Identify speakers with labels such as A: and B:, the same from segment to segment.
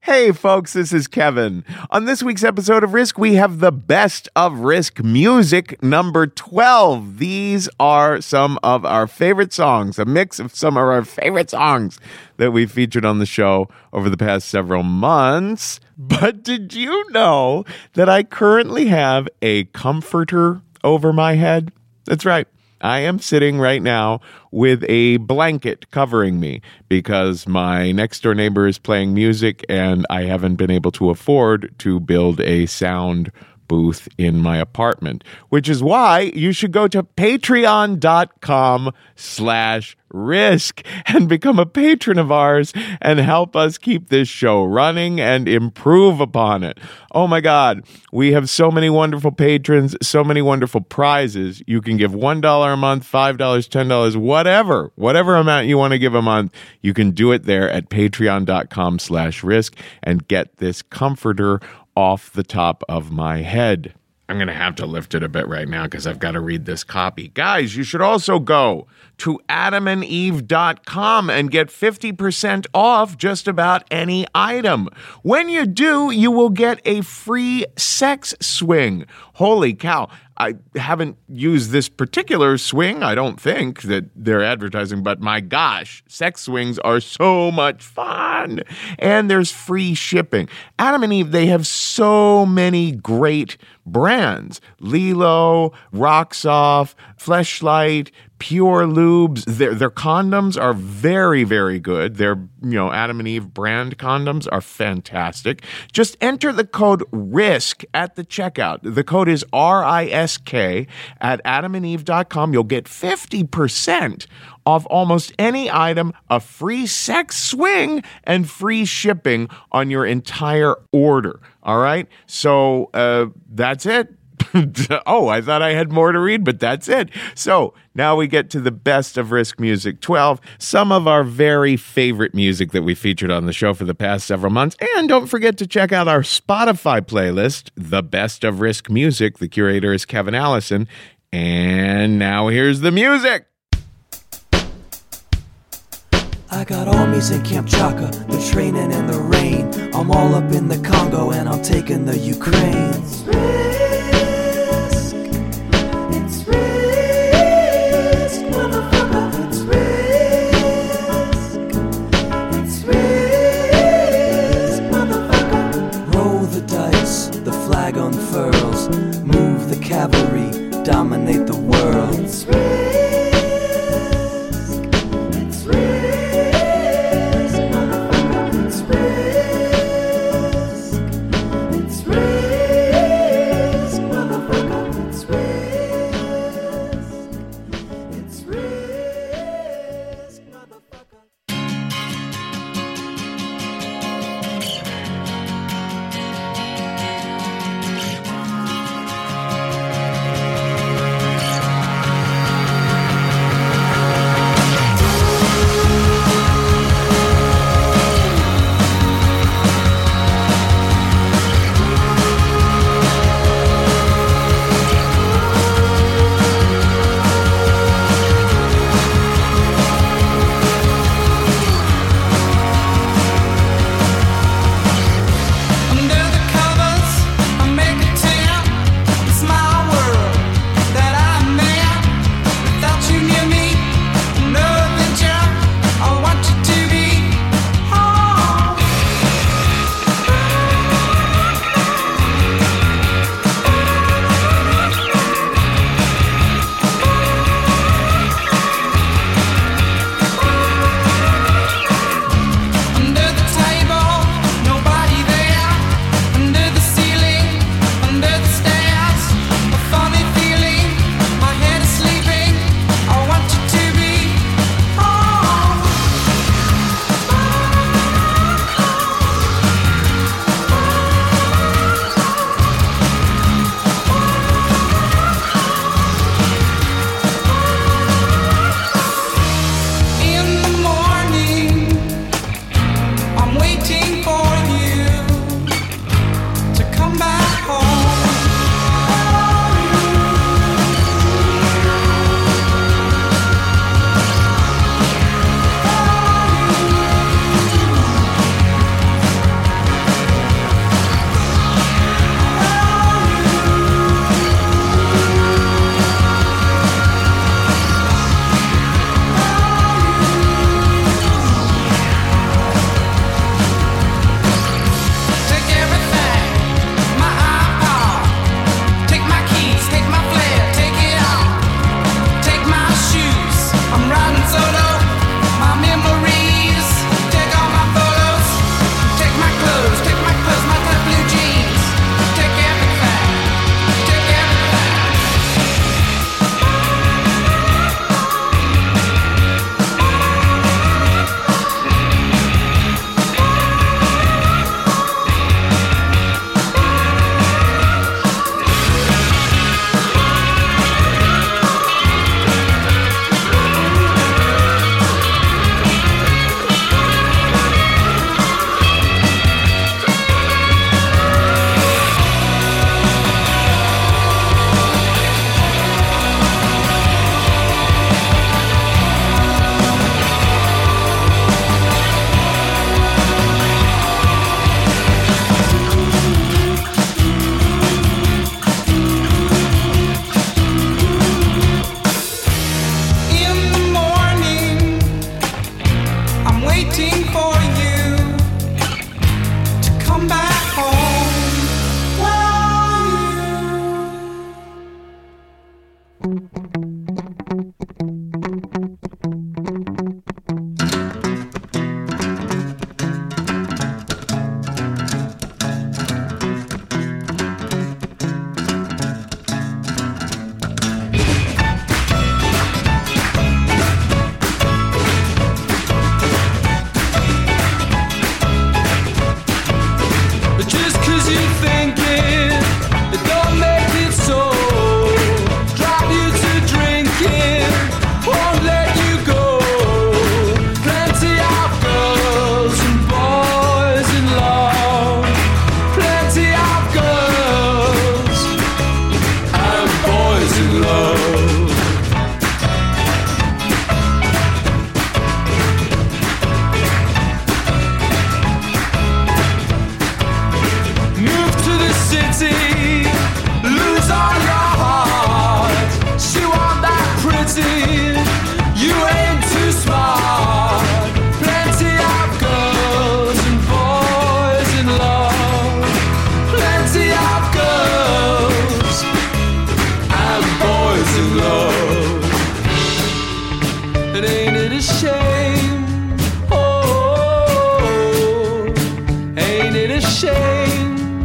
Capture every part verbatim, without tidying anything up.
A: Hey folks, this is Kevin. On this week's episode of Risk, we have the best of Risk music number twelve. These are some of our favorite songs, a mix of some of our favorite songs that we featured on the show over the past several months. But did you know that I currently have a comforter over my head? That's right. I am sitting right now with a blanket covering me because my next door neighbor is playing music and I haven't been able to afford to build a sound booth in my apartment, which is why you should go to patreon.com slash risk and become a patron of ours and help us keep this show running and improve upon it. Oh my God, we have so many wonderful patrons, so many wonderful prizes. You can give one dollar a month, five dollars, ten dollars, whatever, whatever amount you want to give a month. You can do it there at patreon.com slash risk and get this comforter off the top of my head. I'm going to have to lift it a bit right now because I've got to read this copy. Guys, you should also go to adam and eve dot com and get fifty percent off just about any item. When you do, you will get a free sex swing. Holy cow. I haven't used this particular swing. I don't think that they're advertising, but my gosh, sex swings are so much fun. And there's free shipping. Adam and Eve, they have so many great brands. Lilo, Roxoff, Fleshlight, Pure Lubes. Their, their condoms are very, very good. Their, you know, Adam and Eve brand condoms are fantastic. Just enter the code RISK at the checkout. The code is R I S K at adam and eve dot com. You'll get fifty percent off almost any item, a free sex swing, and free shipping on your entire order. All right? So uh, that's it. Oh, I thought I had more to read, but that's it. So now we get to the best of Risk Music twelve, some of our very favorite music that we featured on the show for the past several months. And don't forget to check out our Spotify playlist, The Best of Risk Music. The curator is Kevin Allison. And now here's the music.
B: I got armies in Camp Chaka, the training in the rain. I'm all up in the Congo and I'm taking the Ukraine. It's risk, it's risk, motherfucker, it's risk, it's risk, motherfucker. Roll the dice, the flag unfurls, move the cavalry, dominate the world. It's risk. come back home.
C: Just 'cause you think it, it don't make it so. Drive you to drinking, won't let you go. Plenty of girls and boys in love. Plenty of girls and boys in love. Move to the city, lose all your heart. She want that pretty, you ain't too smart. Plenty of girls and boys in love. Plenty of girls and boys in love. And ain't it a shame? Oh, ain't it a shame?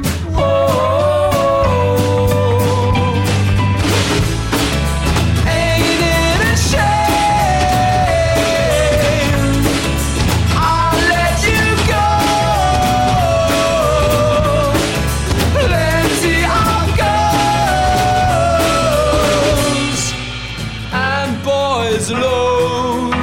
C: Alone.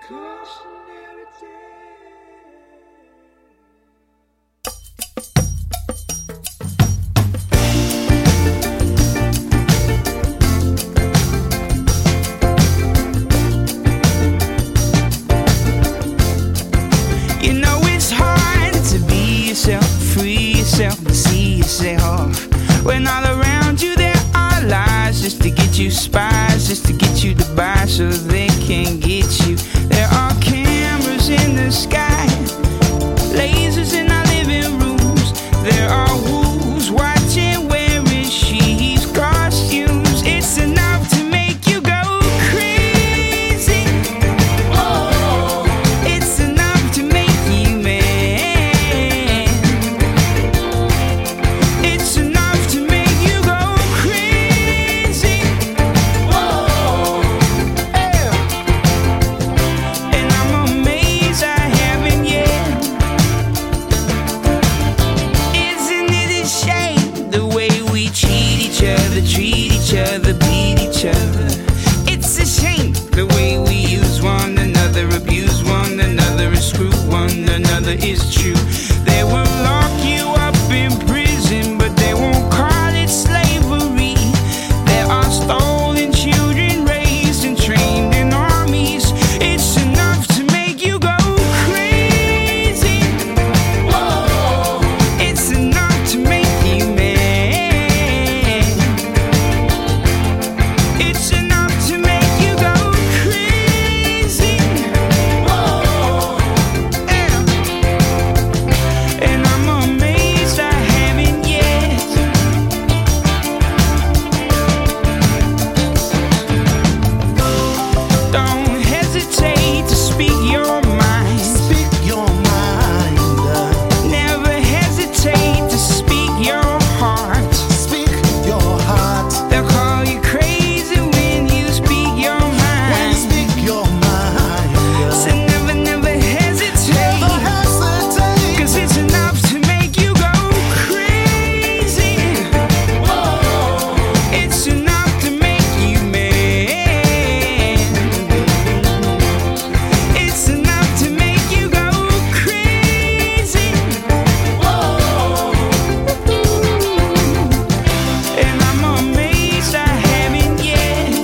C: cautionary tale.
D: You know it's hard to be yourself, free yourself, to see yourself. When all around you there are lies, just to get you, spies, just to get you to buy so they can get you. There are cameras in the sky, lasers in our living rooms. There are wolves watching, wearing sheep's costumes. It's enough to make you go crazy. Oh, it's enough to make you mad. It's enough to make you go crazy. Whoa, yeah. And I'm amazed I haven't yet. Isn't it a shame the way we cheat each other, treat each other, beat each other? It's a shame the way we use one another, abuse one another, and screw one another. Is true. They will lock you up in prison, but they won't call it slavery. There are stolen children raised and trained in armies. It's enough to make you go crazy. Whoa, it's enough to make you mad. It's enough to make you go crazy. Whoa, yeah. And I'm amazed I haven't yet. Don't hesitate to speak your mind.
E: Speak your mind.
D: Never hesitate to speak your heart.
E: Speak your heart.
D: They'll call you crazy when you speak your
E: When you
D: mind.
E: speak your mind.
D: So never, never hesitate.
E: Never hesitate.
D: Cause it's enough to make you go crazy. Whoa, it's enough to make you mad. It's enough to make you go crazy. Whoa, and I'm amazed I haven't yet.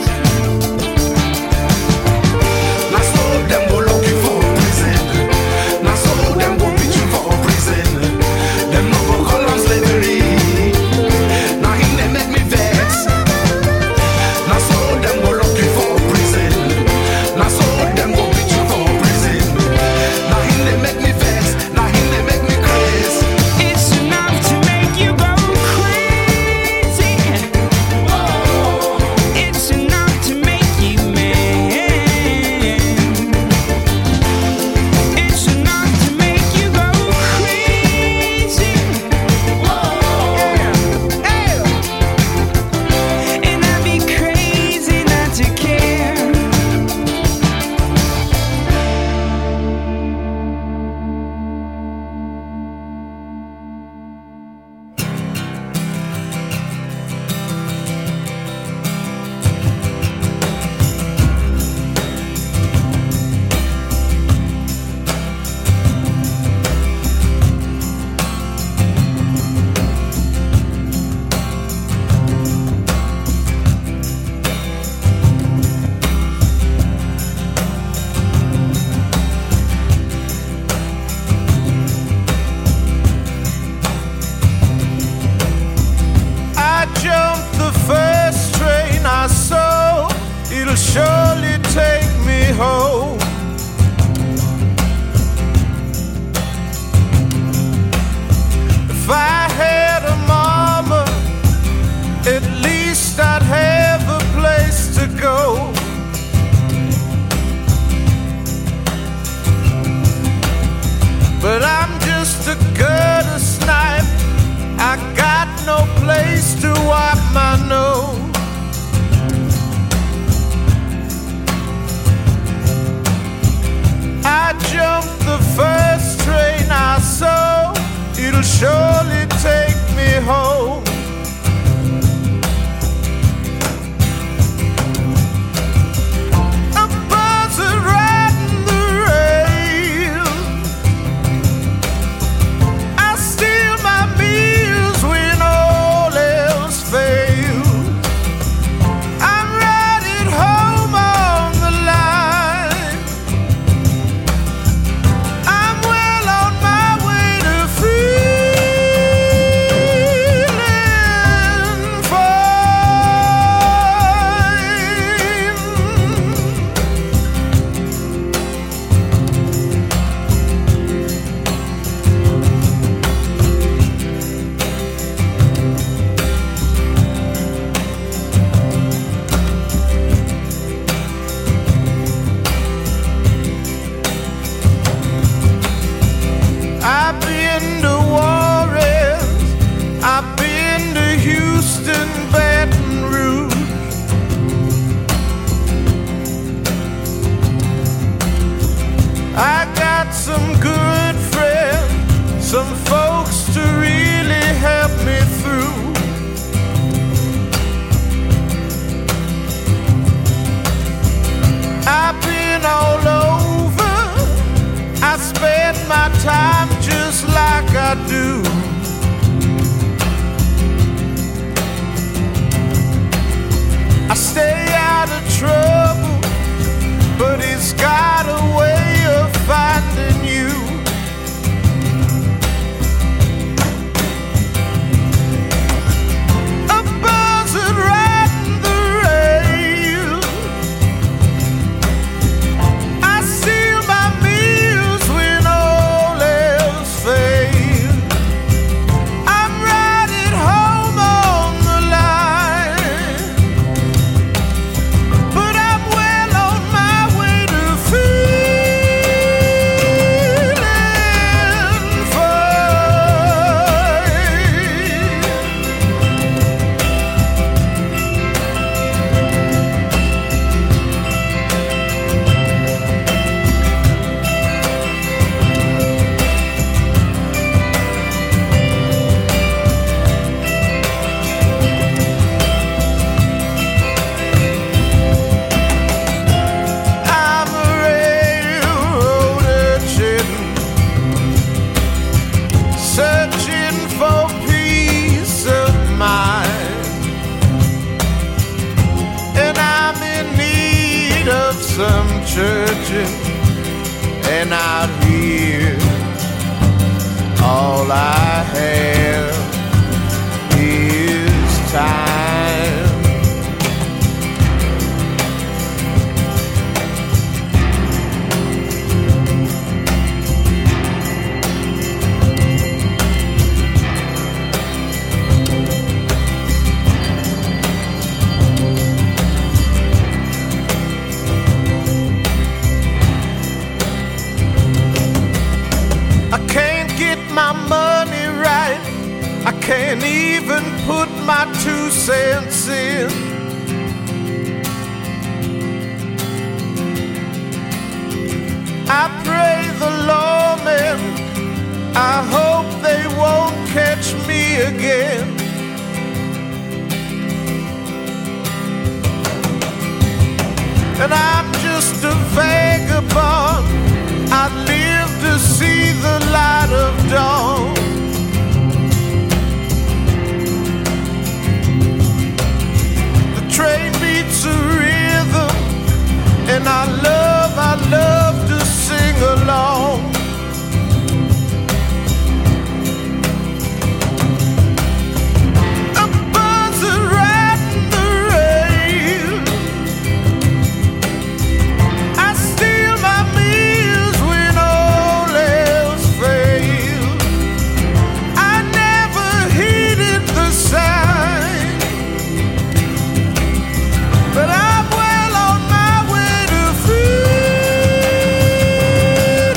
E: Now so them go lock you for prison. Now so them go beat you for prison. Them no go call am slavery. Now him they make me vex. Now so them go lock you for prison. Now so them go beat you for prison. Now him they make me vex. Now him they make me crazy.
D: It's enough to make you go crazy. Whoa, it's enough to make you mad. It's enough to make you go crazy. Whoa, yeah. And I'd be crazy not to care.
E: I jumped the first train I saw. It'll surely take me home. If I had a mama, at least I'd have a place to go. But I'm just a gutter snipe. I got no place to wipe my nose. I jumped the first train I saw. It'll surely take me home. A buzzard riding the
F: some folks to really help me through. I've been all over, I spend my time just like I do. I stay out of trouble, but it's got a way of finding you. A buzzard riding the rail, I seal my meals when all else fails. I'm riding home on the line, but I'm well on my way to feeling I'm a railroad urchin, searching for peace of mind, and I'm in need of some churching, and out here all I have is time. I can't get my money right, I can't even put my two cents in. I pray the lawmen, I hope they won't catch me again. And I'm just a vagabond, I live to see the light of dawn. The train beats a rhythm, and I love, I love to sing along. A buzzard riding the rail, I steal my meals when all else fails. I never heeded the sign, but I'm well on my way to feeling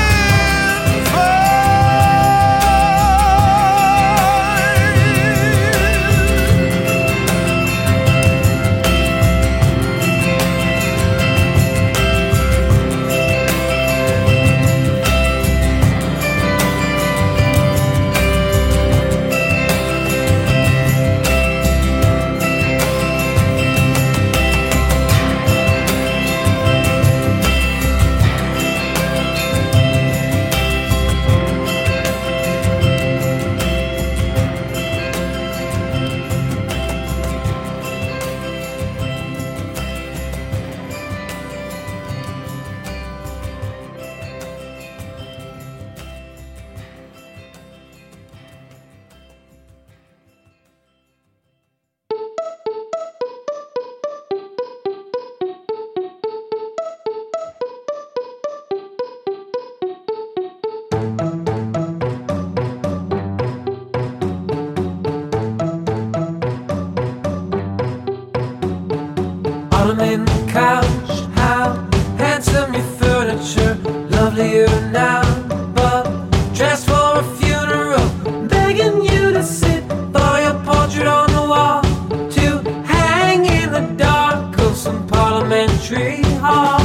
C: Ottoman couch, how handsome your furniture, lovelier now, but dressed for a funeral, begging you to sit for your portrait on the wall, to hang in the dark of some parliamentary hall.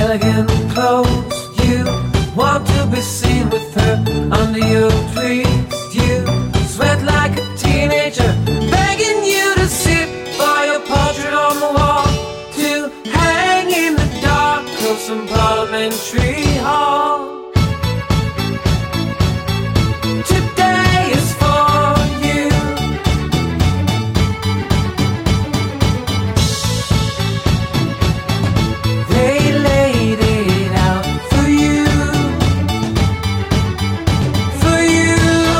C: elegant clothes. You want to be seen with her under your trees. You sweat like a teenager, begging you to sit by your portrait on the wall, to hang in the dark of some parliamentary hall. Today is for you. They laid it out for you, for you.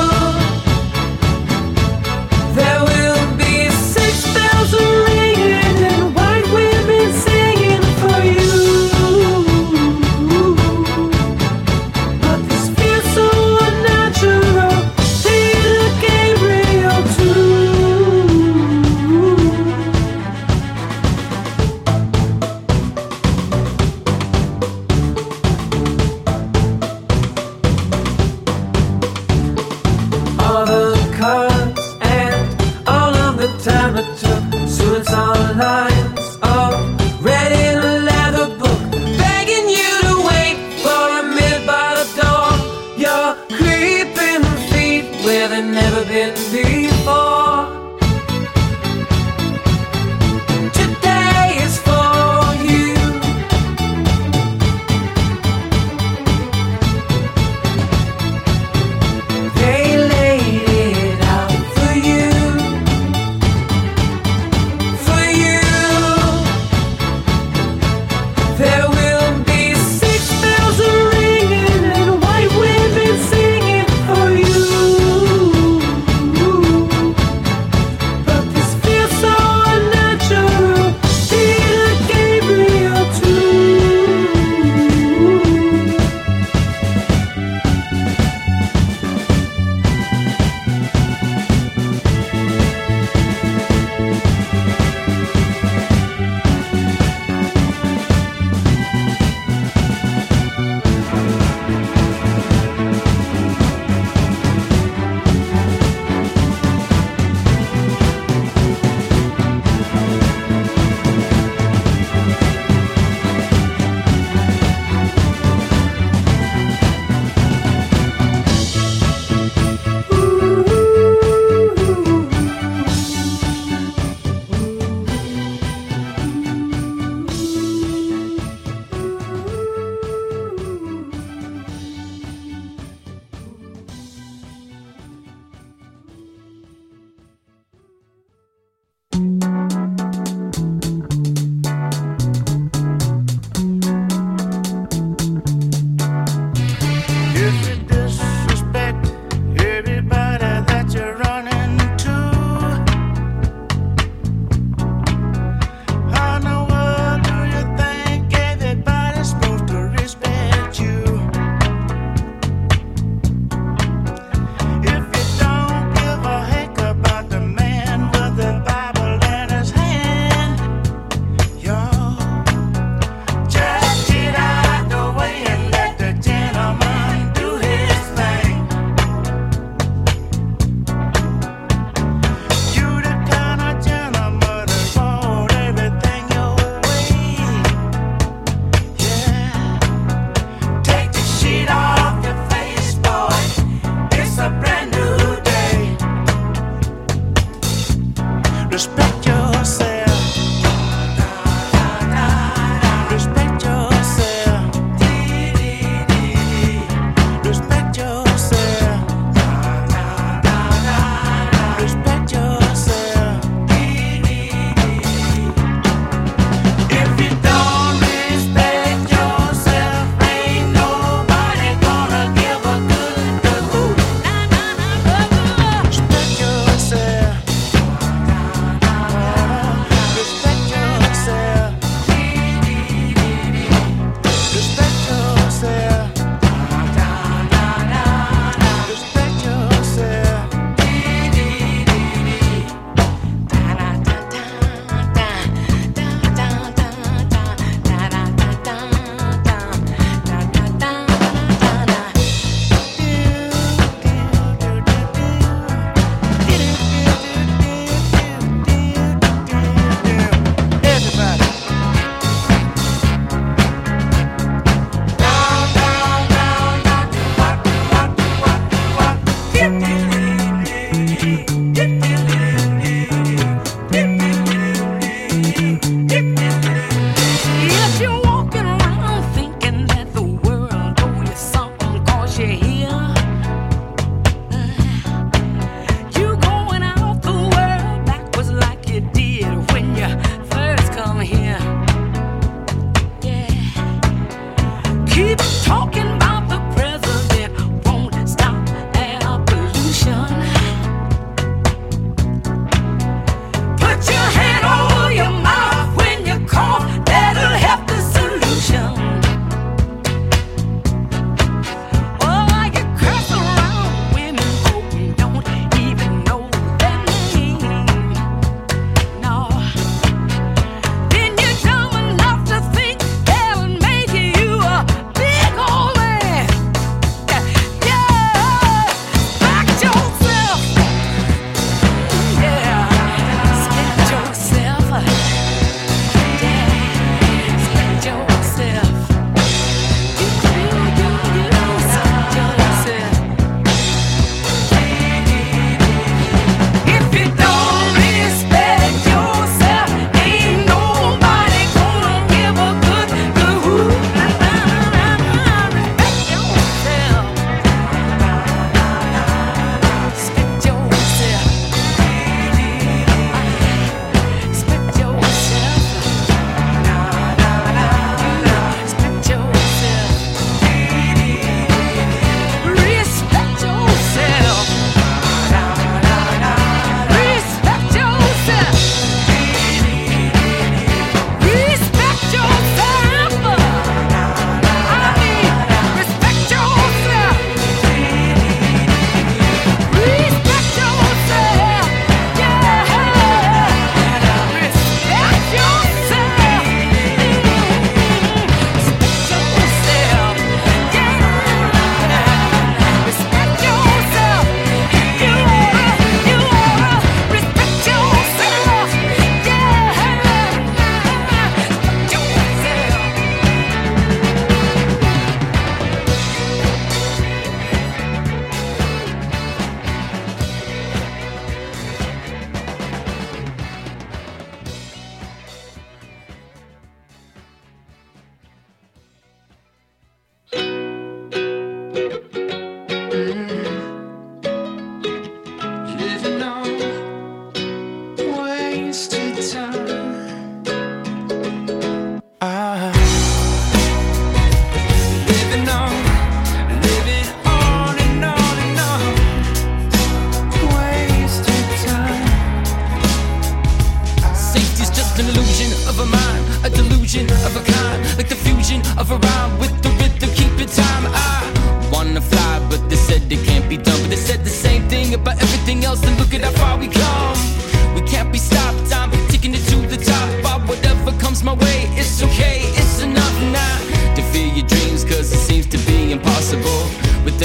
C: There will be six bells ringing and white women singing for you.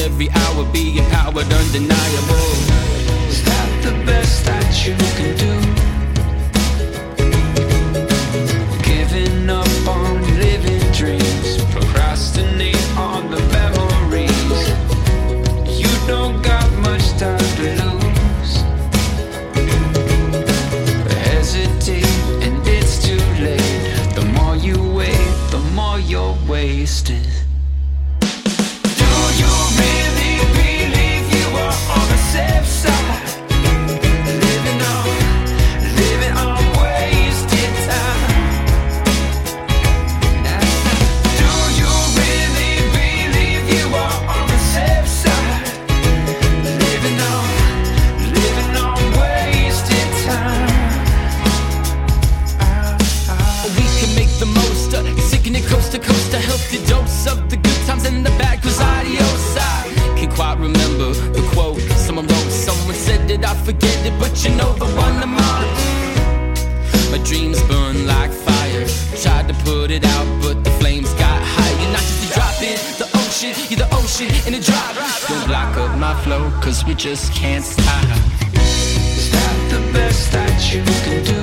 D: every hour, be empowered, undeniable. Is that the best that you can do? Giving up on living dreams, procrastinate on the memories. You don't got much time to lose. Hesitate and it's too late. The more you wait, the more you're wasting. Do you really believe you are on the safe side? Living on, living on wasted time. Do you really believe you are on the safe side? Living on, living on wasted time. We can make the most of sicking it coast to coast, a healthy dose of the good times and the bad, cause adios. I can't quite remember the quote someone wrote. Someone said that I forget it, but you know the one I'm on. My dreams burn like fire. Tried to put it out, but the flames got higher. Not just a drop in the ocean, you're the ocean in a drop. Don't block up my flow, cause we just can't stop. Is that the best that you can do?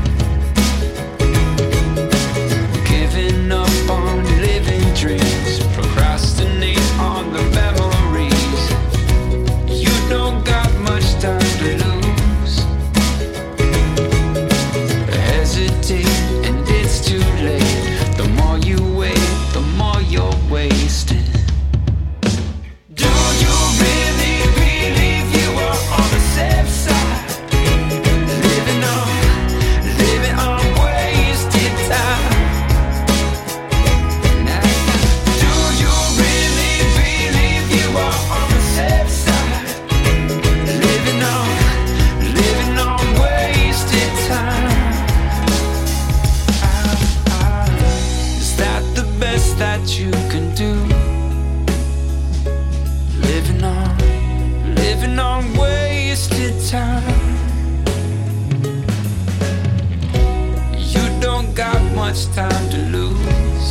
D: Giving up on living dreams, procrastinate on the memories. You don't got much time to lose. Hesitate and it's too late. The more you wait, the more you're wasted. Do you really believe you are on the safe side? Living on, living on wasted time. Do you really believe you are on the safe side? Living on, living on wasted time. Is that the best that you can do? Living on, living on wasted time. You don't got much time to lose.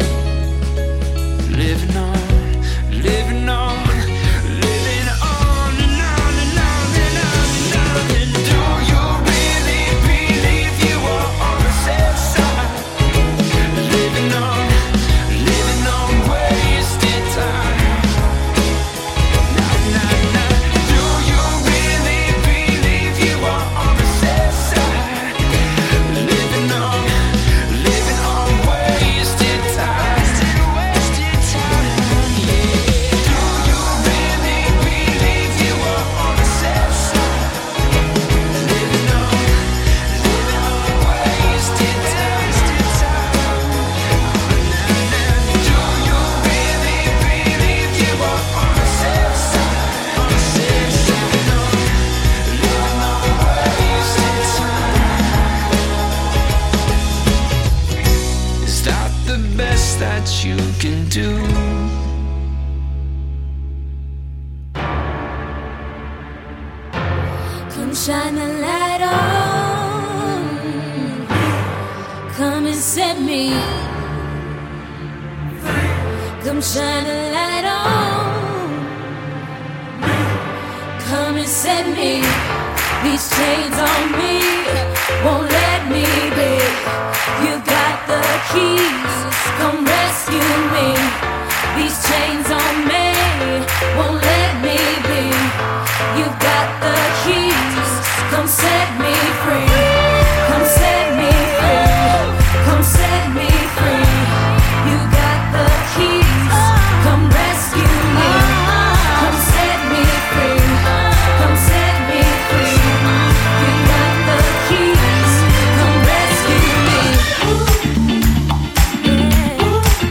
D: Living on, living on, living on and on and on and on and on. And do you really believe you are on the safe side? Living on, living on wasted time. Nah, nah, nah. Do you really believe you are on the safe side? Living on, living on wasted time. Wasted time. Yeah. Do you really believe you are on the safe side? Living on, living on wasted time. Do you really believe you are on the safe side? On the safe side. Living on wasted time. Is that the best that you can do?
G: Come shine the light on. Come and set me. Come shine the light on. Come and set me. These chains on me won't let me be. You got the keys. Come rescue me. These chains on me won't let me be. You got the keys. Come set me free. Come set me free. Come set me free. You got the keys. Come rescue me. Come set me free. Come set me free. You got the keys. Come rescue me.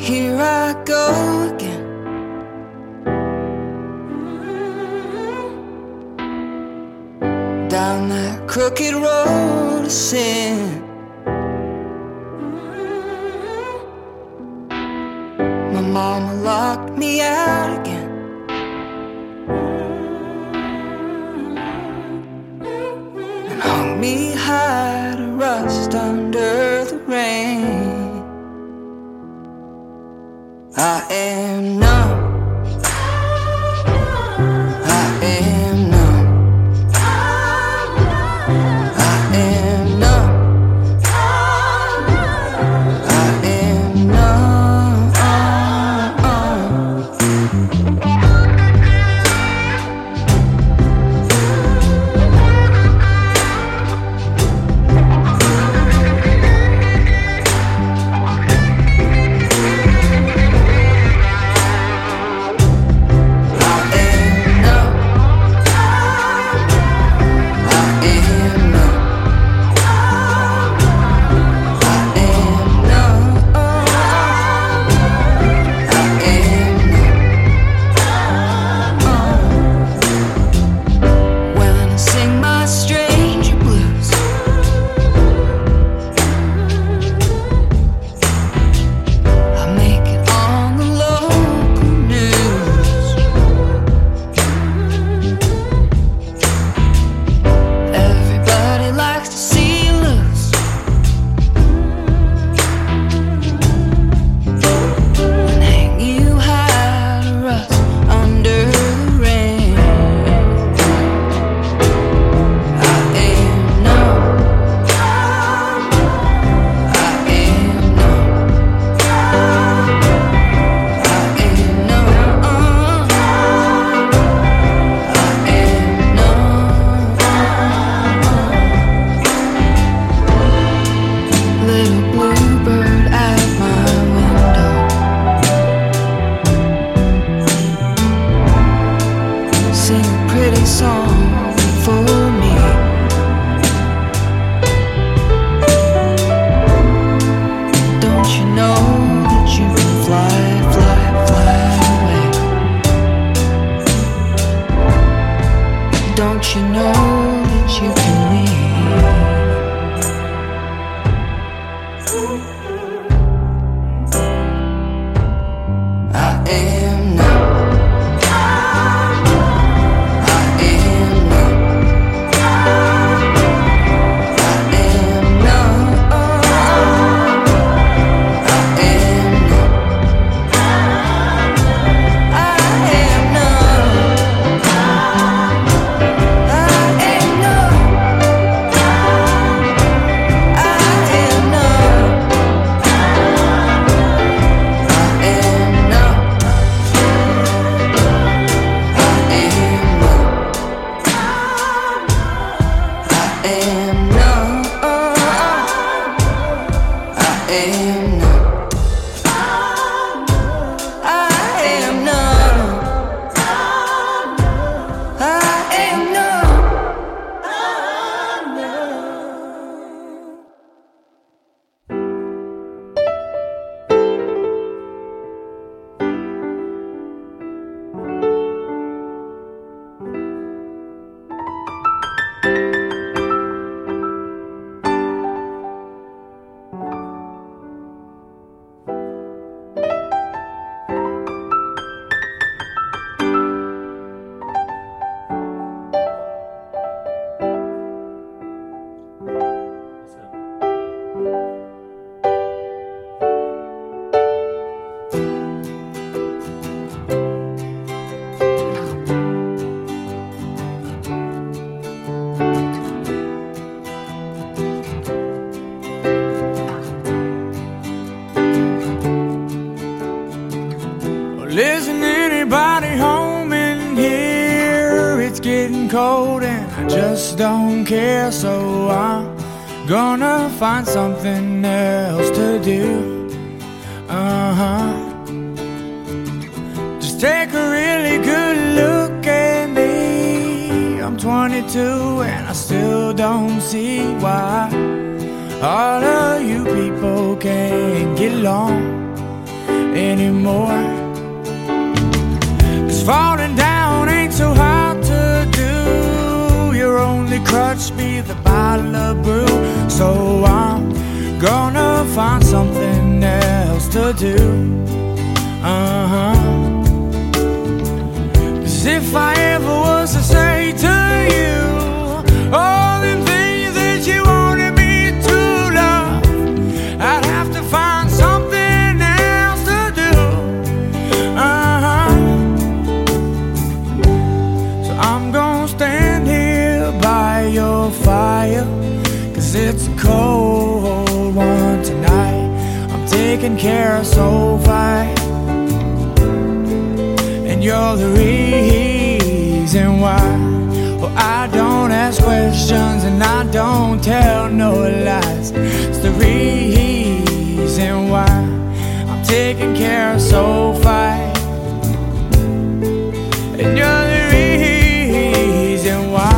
D: here I go again. Down that crooked road of sin. My mama locked me out again. And hung me high to rust under the rain. I am numb. I am numb. I am numb. I am numb.
C: Isn't anybody home in here? It's getting cold and I just don't care, so I'm gonna find something else to do. Uh-huh. Just take a really good look at me. I'm twenty-two and I still don't see why all of you people can't get along
H: anymore. 'Cause falling down ain't so hard to do. Your only crutch be the bottle of brew. So I'm gonna find something else to do. Uh-huh. 'Cause if I ever was to say to you all them things that you wanted me to love, I'd have to find something else to do. Uh-huh. So I'm gonna stand here by your fire, 'cause it's a cold one tonight. I'm taking care of Sophie, and you're the reason why. Well, I don't ask questions and I don't tell no lies. It's the reason why I'm taking care of Sophie, and you're the reason why.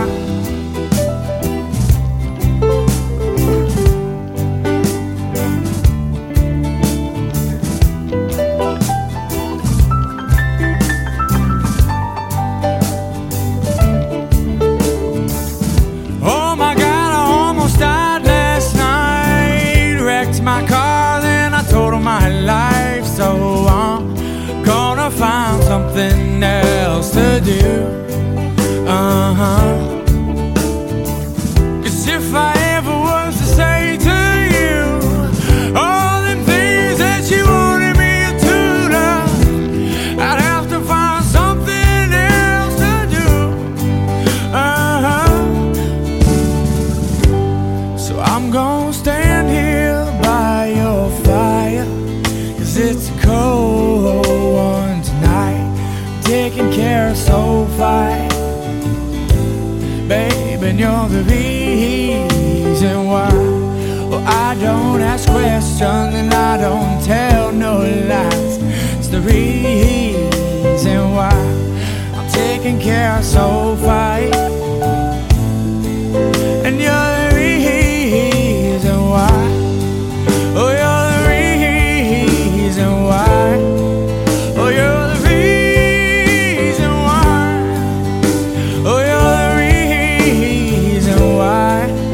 H: So I'm gonna find something else to do. Uh-huh. 'Cause if I ever was to say to you all the things that you wanted me to love, I'd have to find something else to do. Uh-huh. So I'm gonna stand here by your fire, 'cause it's a cold one tonight. Taking care of Sophie, babe, and you're the reason why. Well, I don't ask questions and I don't tell no lies. It's the reason why I'm taking care of Sophie, and you're the reason why. Oh, you're the reason why. Oh, you're the reason why. Oh, you're the reason why.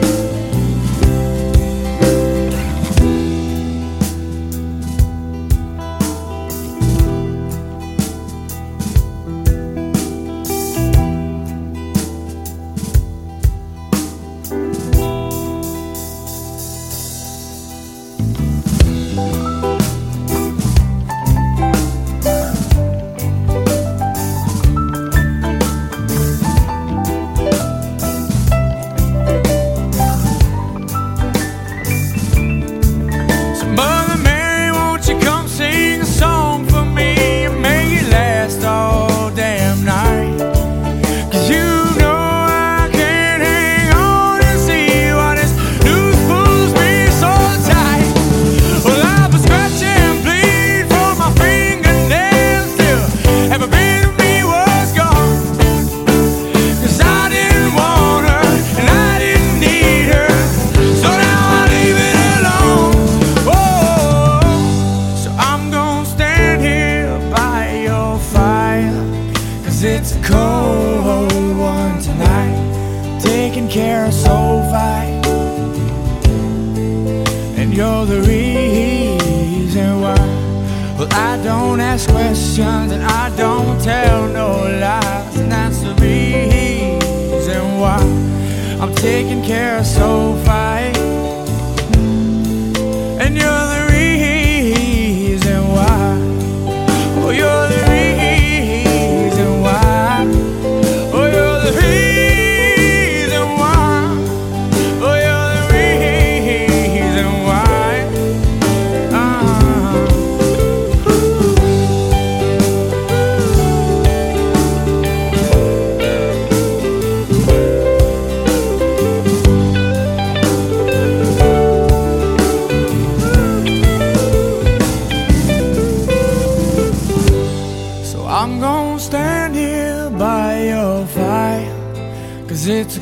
H: It's a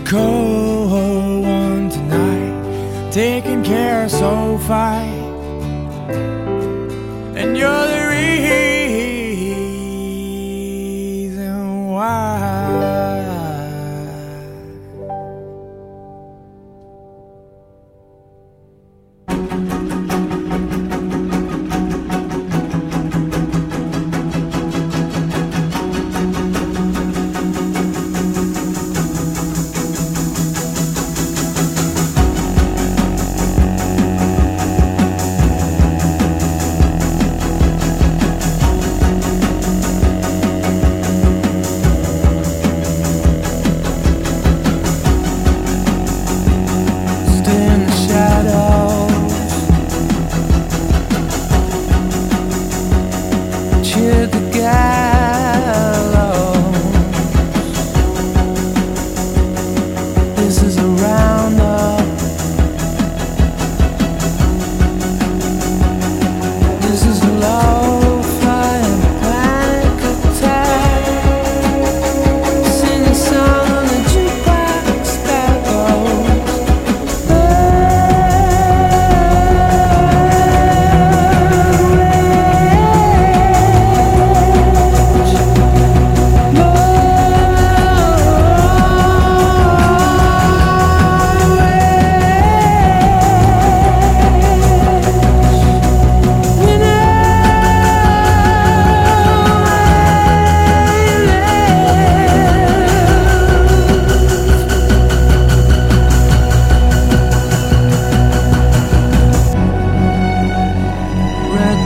H: cold one tonight, taking care of Sophie, and you're the reason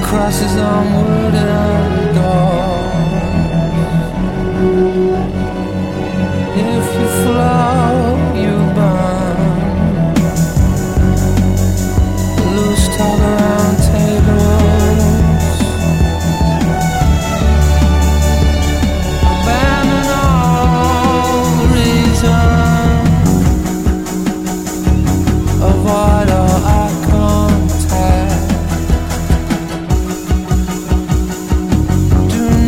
C: crosses on wooden doors. If you float, you burn. Loose talk around tables. Abandon all reason. Avoid all eye contact. Do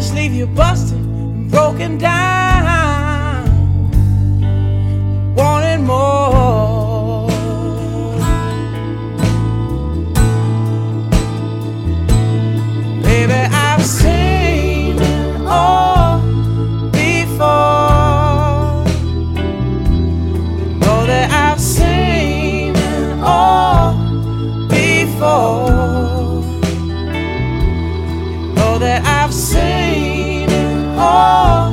H: just leave you busted and broken down, wanting more. Baby, I've seen it all before. Know that I've seen it all before. Know that I've seen it all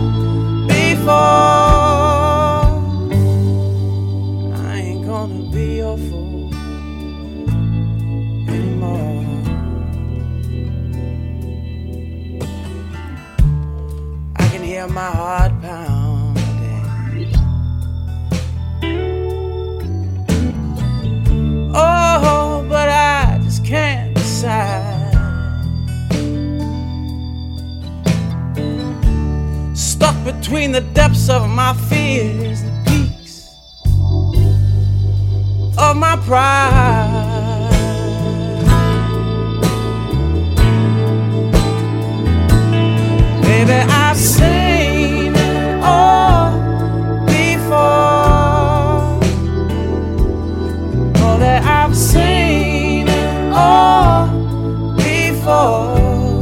H: before. I ain't gonna be your fool anymore. I can hear my heart pounding. Oh, but I just can't decide. Stuck between the depths of my fears and the peaks of my pride. Baby, I've seen it all before. Know that I've seen it all before.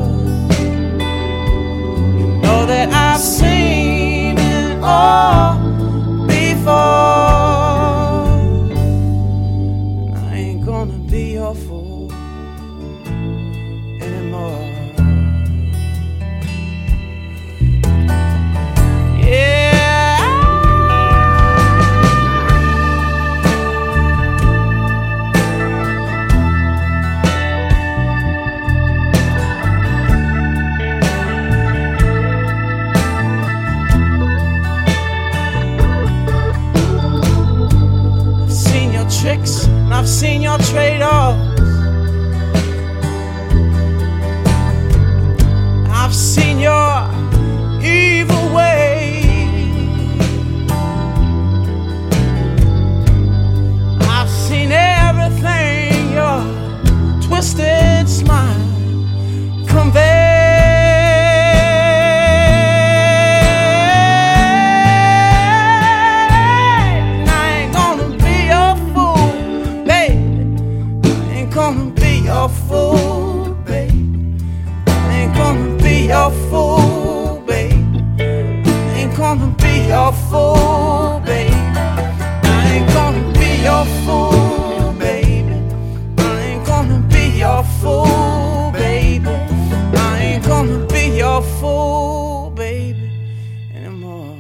H: Know that I've seen it all before. And I ain't gonna be your fool anymore. Tricks, and I've seen your trade-offs. I've seen your evil ways. I've seen everything your twisted smile conveys. Your fool, babe. I ain't gonna be your fool, babe. I ain't gonna be your fool, babe. I ain't gonna be your fool, baby. I ain't gonna be your fool, baby. I ain't gonna be your fool, baby, anymore.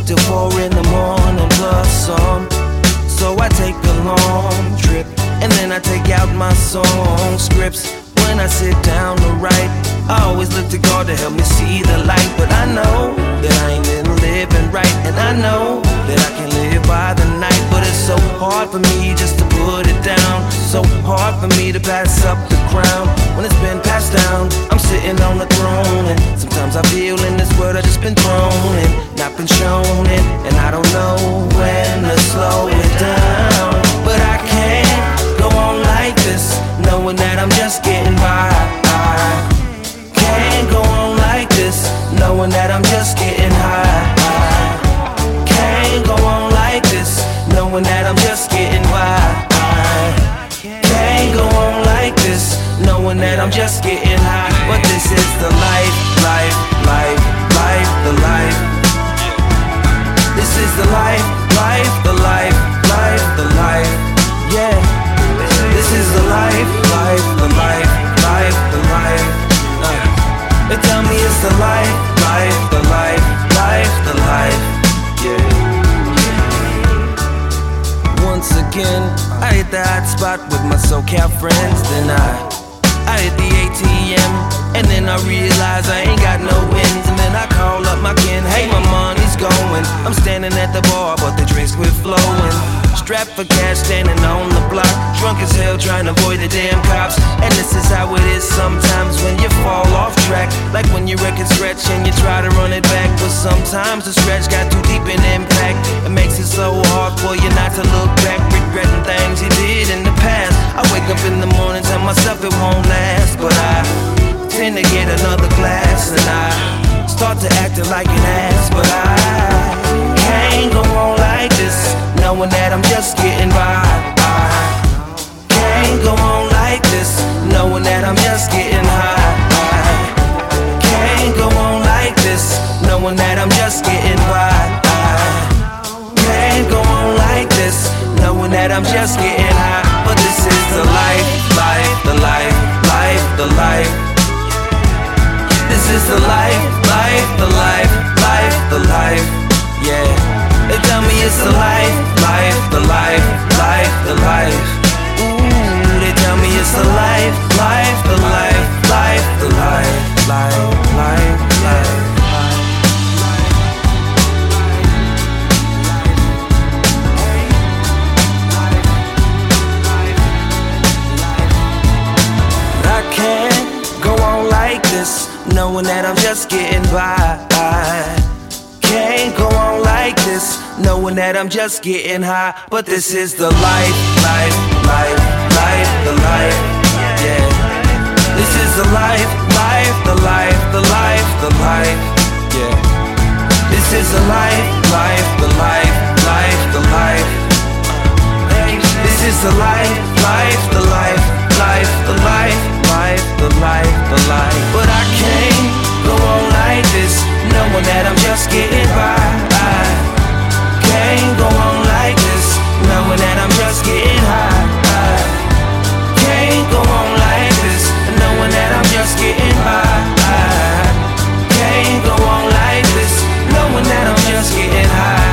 B: till four in the morning plus some. So I take a long trip, and then I take out my song scripts. When I sit down to write, I always look to God to help me see the light. But I know that I ain't been living right, and I know that I can live by the night. But it's so hard for me just to put it down, so hard for me to pass up the crown. When it's been passed down, I'm sitting on the throne, and sometimes I feel in this world I've just been thrown and not been shown it, and I don't know when to slow it down. But I can't go on like this, knowing that I'm just getting by. I can't go on like this, knowing that I'm just getting high. I can't go on like this, knowing that I'm just getting by. I can't go on like this, knowing that I'm just getting high. But this is the life, life, life, life, the life. This is the life, life, the life, life, the life. Yeah. This is the life, life, the life, life, the life. Uh, they tell me it's the life, life, the life, life, the life. Yeah. Once again, I hit the hot spot with my SoCal friends. Then I, I hit the A T M, and then I realize I ain't got no wins. And then I call up my kin, hey, my money's going. I'm standing at the bar, but the drinks quit flowing. Strapped for cash, standing on the block, drunk as hell, trying to avoid the damn cops. And this is how it is sometimes when you fall off track, like when your record scratch and you try to run it back. But sometimes the scratch got too deep in impact. It makes it so hard for you not to look back, regretting things you did in the past. I wake up in the morning, tell myself it won't last, but I tend to get another glass, and I start to acting like an ass. But I can't go on like this, knowing that I'm just getting by. I can't go on like this, knowing that I'm just getting high. I can't go on like this, knowing that I'm just getting by. I can't go on like this, knowing that I'm just getting high. But this is the life, life, the life, life, the life. This is the life, life, the life, life, the life. Yeah. They tell me it's the life, life, the life, life, the life. Ooh, they tell me it's the life, life, the life, life, the life, life, life, life. But I can't go on like this, knowing that I'm just getting by. Can't go on like this, knowing that I'm just getting high. But this is the life, life, life, life, the life. Yeah. This is the life, life, the life, the life, the life. Yeah. This is the life, life, the life, life, the life. This is the life, life, the life, life, the life, life, the life, the life. But I can't go on like this, knowing that I'm just getting by. I can't go on like this, knowing that I'm just getting high. I can't go on like this, knowing that I'm just getting by. I can't go on like this, knowing that I'm just getting high.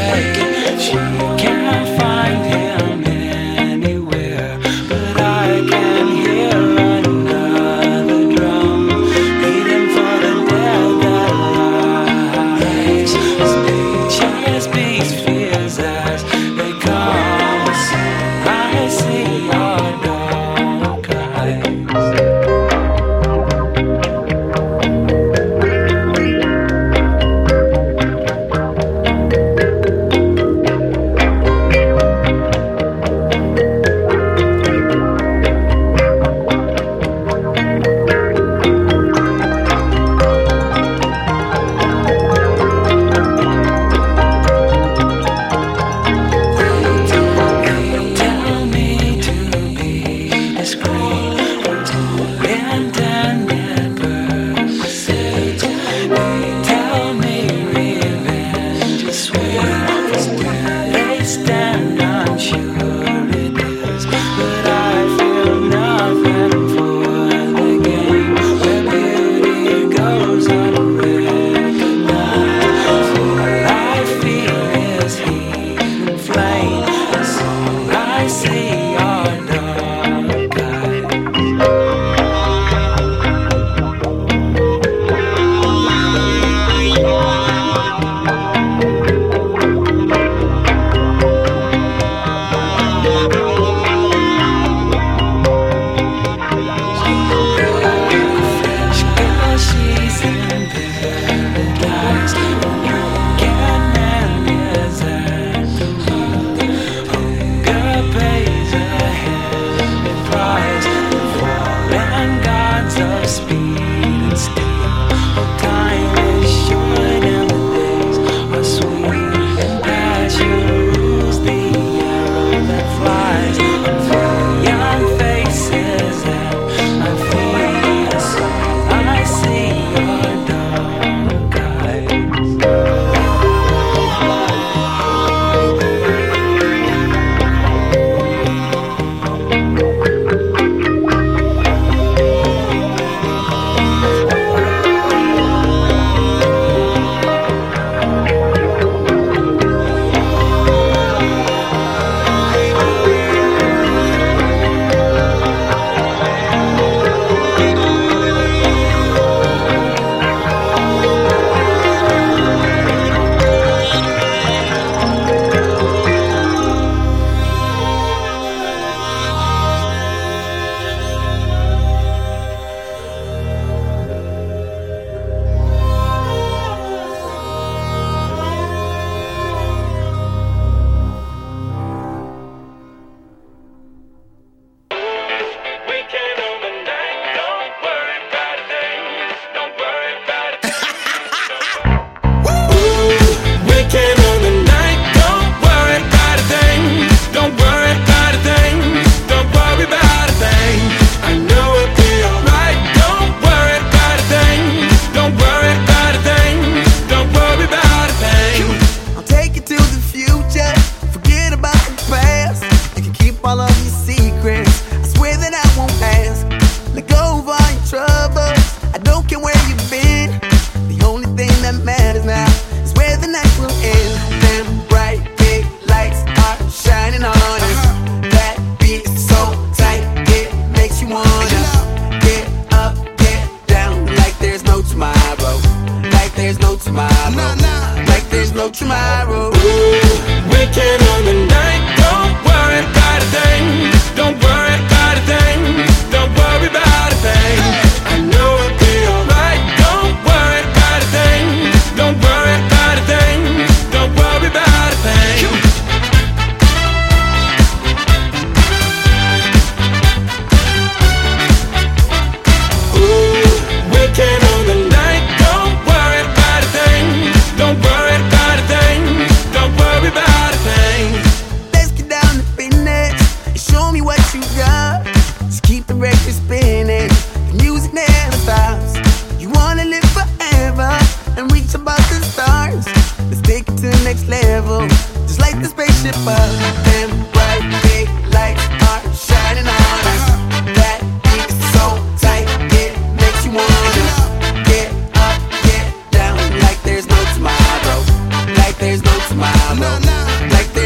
C: taken. She can't find him anywhere, but I can hear another drum beating for the dead that lies. Nature speaks fears as they come. I see your dark eyes.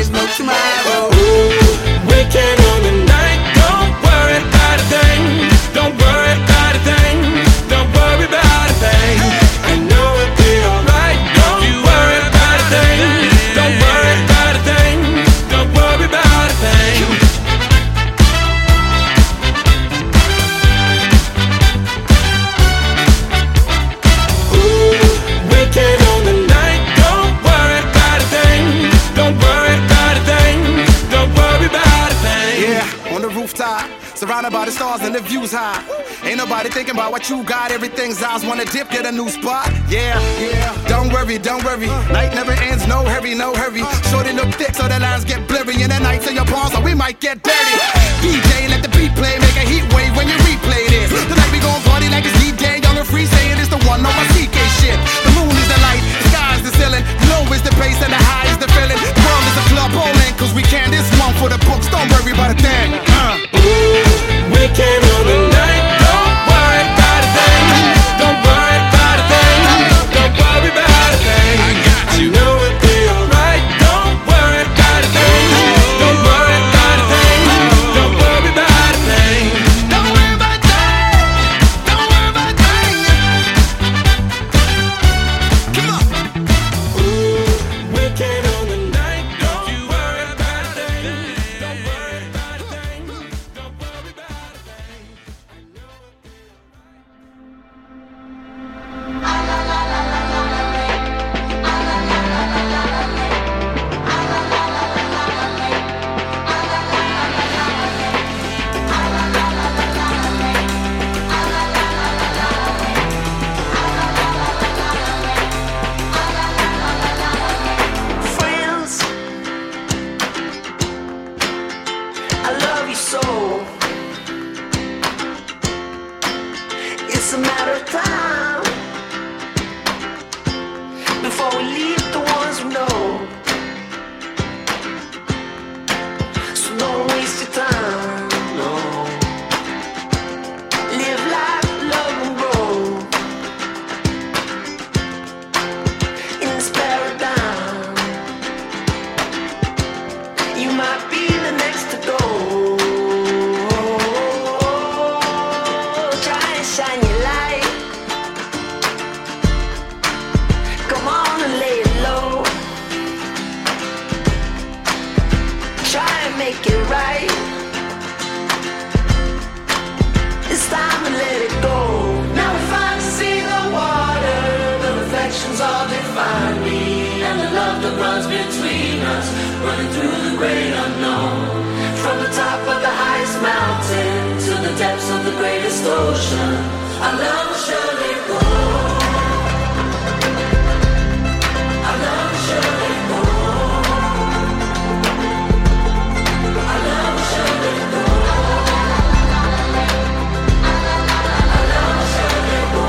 E: there's no tomorrow.
C: Weekend on the night, don't worry about a thing. Don't worry about a thing. Don't worry about a thing. I know it'll be alright. Don't you worry about a thing. Don't worry about a thing. Don't worry about a thing. Weekend on the night, don't worry about a thing. Don't worry about a thing. Don't worry about a thing.
E: Yeah, on the rooftop, surrounded by the stars and the views high. Ain't nobody thinking about what you got. Everything's eyes wanna dip, get a new spot. Yeah, yeah. Don't worry, don't worry. Night never ends, no hurry, no hurry. Shorty look thick, so the lines get blurry. And the nights in your palms, so we might get dirty. D J, let the beat play, make a heat wave when you replay this. Tonight we gon' party like it's D-Day, young and free, saying it's the one, no my C K shit. The moon is the light, the sky is the ceiling. Low is the bass and the high is the feeling. The world is a club bowling, cause we can. This one for the books, don't worry about a thing. Uh.
C: Weekend on the night, don't worry about a thing. Don't worry about a thing. Don't worry about a thing. I got you. I know it'll be alright. Don't worry about a thing. Don't worry about a thing. Don't worry about a thing.
E: Don't worry about a thing. Don't worry about a thing. Come on.
C: Weekend on the night, don't you worry about a thing. Don't worry about a thing. Don't worry about a thing.
B: Friends, I love you so. It's a matter of time before we leave the ones we know. So don't waste your time, no. Live life, love and grow in this paradigm. You might be the next to go. Try and shine your light. Come on and lay it low. Try and make it right. It's time to let it go. Now we finally see the water. The reflections all define me. And the love that runs between us, running through the great unknown. From the top of the highest mountain to the depths of the greatest ocean, our love will surely go. Our love will surely go. Our love will surely go. Our love will surely go.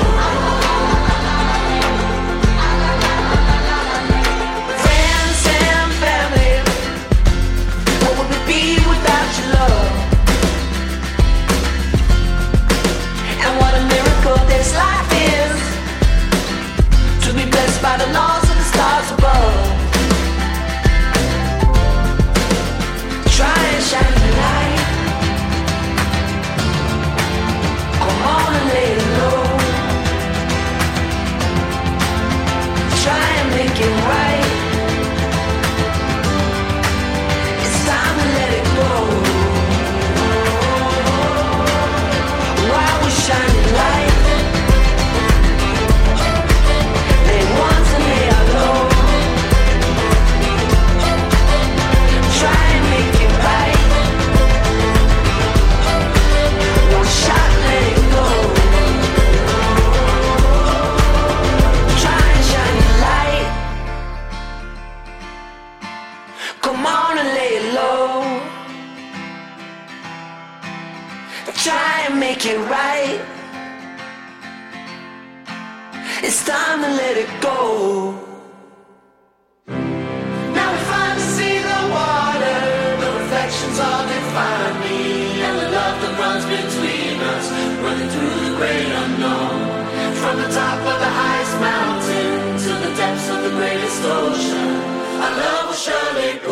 B: Friends and family, what would we be without your love? And what a miracle this life is, to be blessed by the laws of the stars above. Try and shine the light. Come on and lay it low. Try and make it right. It's time to let it go. While we shine the light, lay once and lay out low. Try and make it right. One shot, let it go. Try and shine the light. Come on and lay it low. Try and make it right. It's time to let it go. Now we finally see the water. The reflections all define me. And the love that runs between us, running through the great unknown. From the top of the highest mountain to the depths of the greatest ocean, our love will surely go.